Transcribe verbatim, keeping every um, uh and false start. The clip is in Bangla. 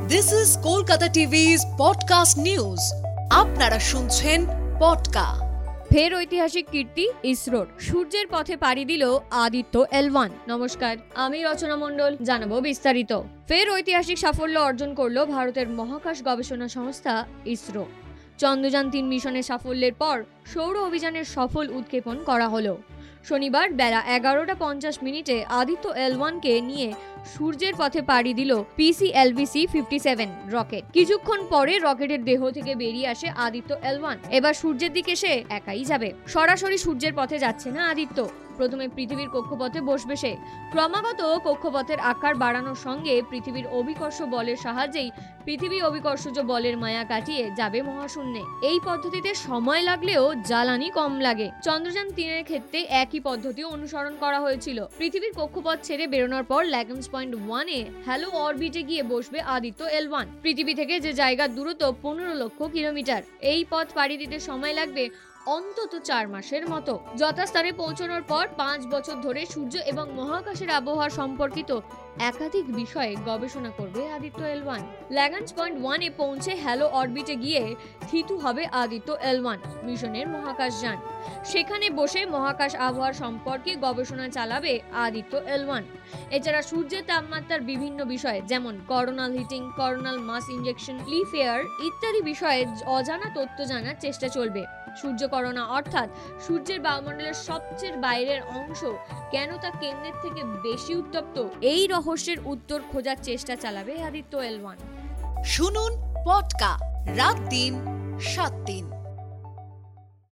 This is Kolkata TV's podcast news. আপনারা শুনছেন পডকা। ফের ঐতিহাসিক কীর্তি ইসরোর, সূর্যের পথে পাড়ি দিল আদিত্য এল ওয়ান। নমস্কার, আমি রচনা মণ্ডল, জানাবো বিস্তারিত। ফের ঐতিহাসিক সাফল্য অর্জন করলো ভারতের মহাকাশ গবেষণা সংস্থা ইসরো। চন্দ্রযান তিন মিশনের সাফল্যের পর সৌর অভিযানের সফল উৎক্ষেপণ করা হলো। শনিবার বেলা এগারোটা পঞ্চাশ মিনিটে আদিত্য এল ওয়ানকে নিয়ে সূর্যের পথে পাড়ি দিল পিসিএলভি ফিফটি সেভেন রকেট। কিছুক্ষণ পরে রকেটের দেহ থেকে বেরিয়ে আসে আদিত্য এল ওয়ান। এবার সূর্যের দিকে সে একাই যাবে। সরাসরি সূর্যের পথে যাচ্ছে না আদিত্য, প্রথমে পৃথিবীর কক্ষপথে বসবে সে। ক্রমাগত কক্ষপথের আকার বাড়ানোর সঙ্গে পৃথিবীর অভিকর্ষ বলের সাহায্যেই পৃথিবী অভিকর্ষজ বলের মায়া কাটিয়ে যাবে মহাশূন্যে। এই পদ্ধতিতে সময় লাগলেও জ্বালানি কম লাগে। চন্দ্রযান তিনের ক্ষেত্রে একই পদ্ধতি অনুসরণ করা হয়েছিল। পৃথিবীর কক্ষপথ ছেড়ে বেরোনোর পর ল্যাগেন্স পয়েন্ট ওয়ানে হ্যালো অরবিটে গিয়ে বসবে আদিত্য এল ওয়ান। পৃথিবী থেকে যে জায়গার দূরত্ব পনেরো লক্ষ কিলোমিটার। এই পথ পাড়ি দিতে সময় লাগবে অন্তত চার মাসের মতো। যথাস্থানে পৌঁছানোর পর পাঁচ বছর ধরে সূর্য এবং মহাকাশের আবহাওয়া সম্পর্কিত একাধিক বিষয়ে গবেষণা করবে Aditya L one. Lagrange point ওয়ানে পৌঁছে হ্যালো অরবিটে গিয়ে থিতু হবে আদিত্য এল ওয়ান মিশনের মহাকাশযান। সেখানে বসে মহাকাশ আবহাওয়ার সম্পর্কে গবেষণা চালাবে আদিত্য এল ওয়ান। এছাড়া সূর্যের তাপমাত্রার বিভিন্ন বিষয়ে যেমন coronal heating, coronal mass injection, লিফ এয়ার ইত্যাদি বিষয়ে অজানা তথ্য জানার চেষ্টা চলবে। সূর্য করোনা অর্থাৎ সূর্যের বায়ুমণ্ডলের সবচেয়ে বাইরের অংশ কেন তা কেন্দ্রের থেকে বেশি উত্তপ্ত, এই রহস্যের উত্তর খোঁজার চেষ্টা চালাবে আদিত্য এল ওয়ান। শুনুন পডকা রাত দিন সাত দিন।